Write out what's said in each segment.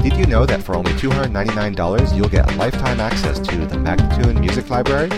Did you know that for only $299 you'll get lifetime access to the Magnatune Music Library?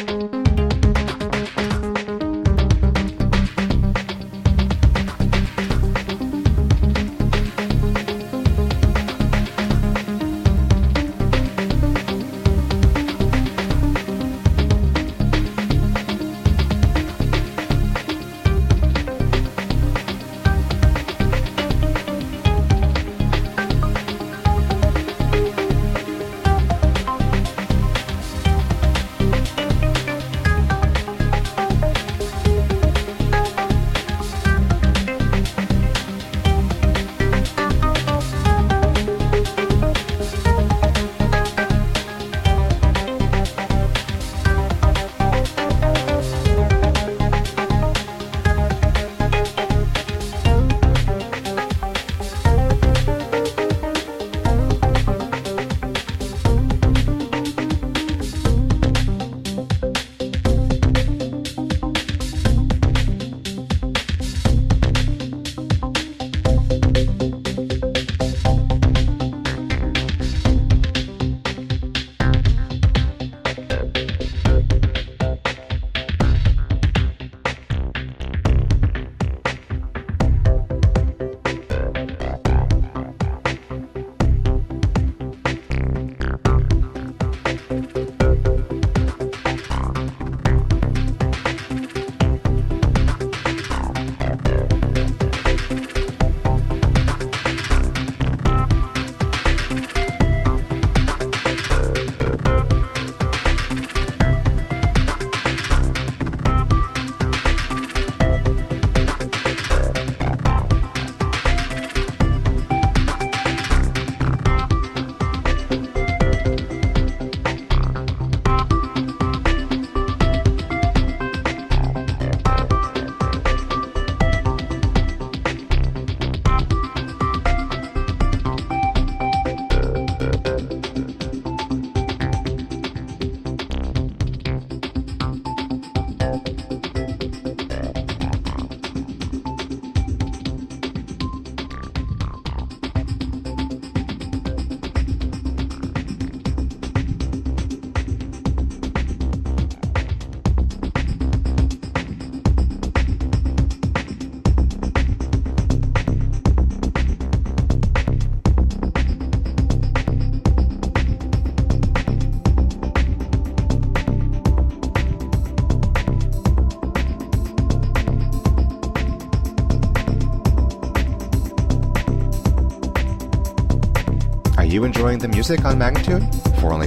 Are you enjoying the music on Magnatune? For only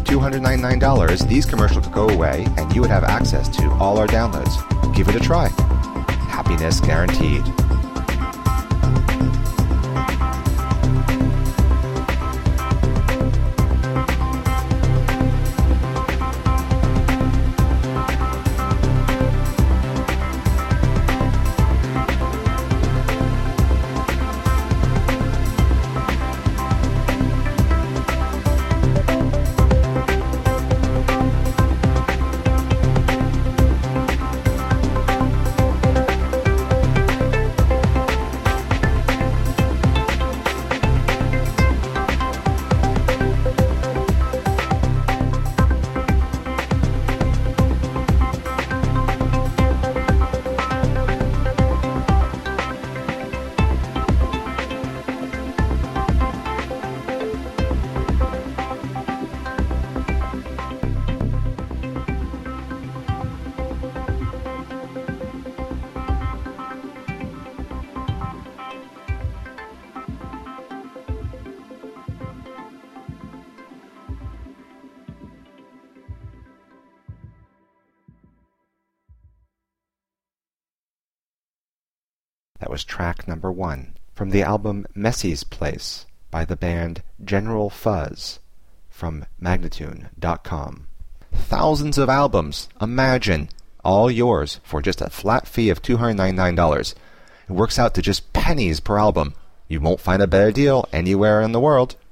$299, these commercials could go away and you would have access to all our downloads. Give it a try. Happiness guaranteed. That was track number 1 from the album Messie's Place by the band General Fuzz from Magnatune.com. Thousands of albums, imagine, all yours for just a flat fee of $299. It works out to just pennies per album. You won't find a better deal anywhere in the world.